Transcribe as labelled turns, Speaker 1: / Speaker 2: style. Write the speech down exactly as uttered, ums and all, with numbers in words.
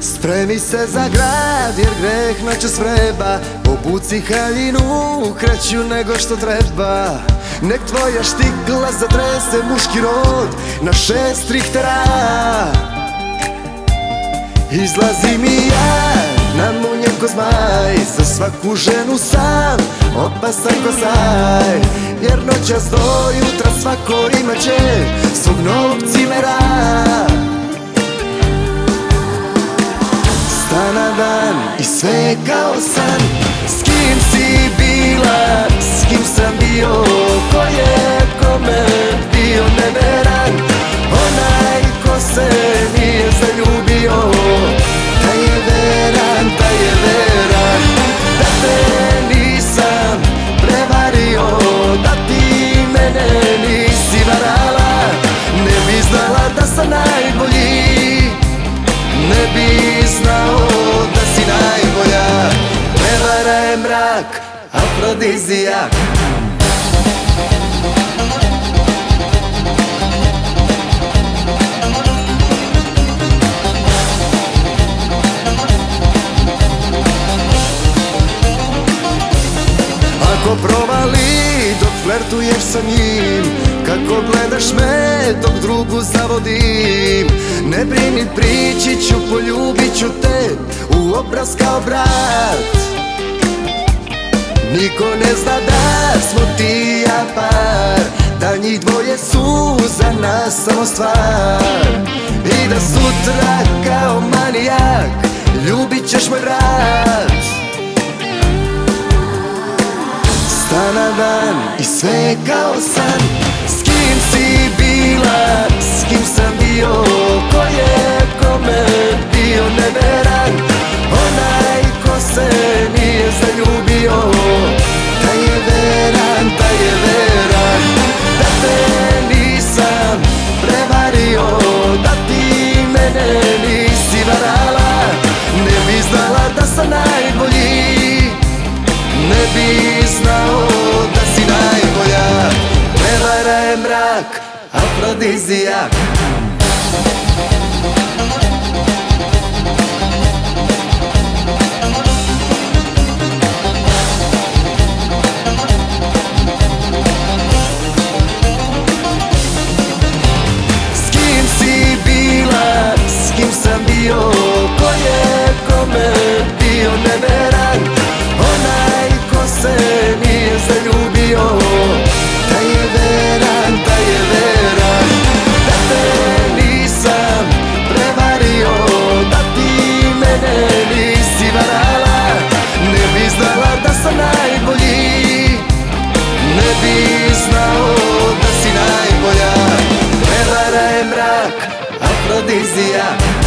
Speaker 1: Spremi se za grad jer greh noćas vreba. Obuci haljinu kraću nego što treba. Nek tvoja štikla zatrese muški rod na šest rihtera. Izlazi mi ja namunjen ko zmaj, za svaku ženu sam opasan ko zaj. Jer noćas do jutra svako imat će svog novog cimera. Stana dan i sve kao san. S kim si bila, s kim sam bio, ko je kome bio neveran. Onaj ko se nije zaljubio, taj je veran, taj je veran. Da te nisam prevario, da ti mene nisi varala, ne bi znala da sam najbolji, ne bi znao da si najbolja. Prevara je mrak, afrodizijak. Ako provali dok flertuješ sa njim, kako gledaš me dok drugu zavodim. Ne brini, prići ću, poljubit ću te u obraz kao brat. Niko ne zna da smo ti ja par, da njih dvoje su za nas samo stvar. I da sutra kao manijak ljubit ćeš moj vrat. Stana dan i sve kao san. S kim si bila, s kim sam bio, ko je kome bio neveran. Onaj ko se nije zaljubio, taj je veran, taj je veran. Da te nisam prevario, da ti mene nisi varala, ne bi znala da sam najbolji, ne bi znao da si najbolja. Prevara je mrak, afrodizijak. S kim si bila, s kim sam bio, ko je kome bio neveran. Onaj ko se nije zaljubio, taj je veran, taj je veran. Da te nisam prevario, da ti mene nisi varala, ne bi znala da sam najbolji, ne bi znao da si najbolja. Prevara je mrak, afrodizijak.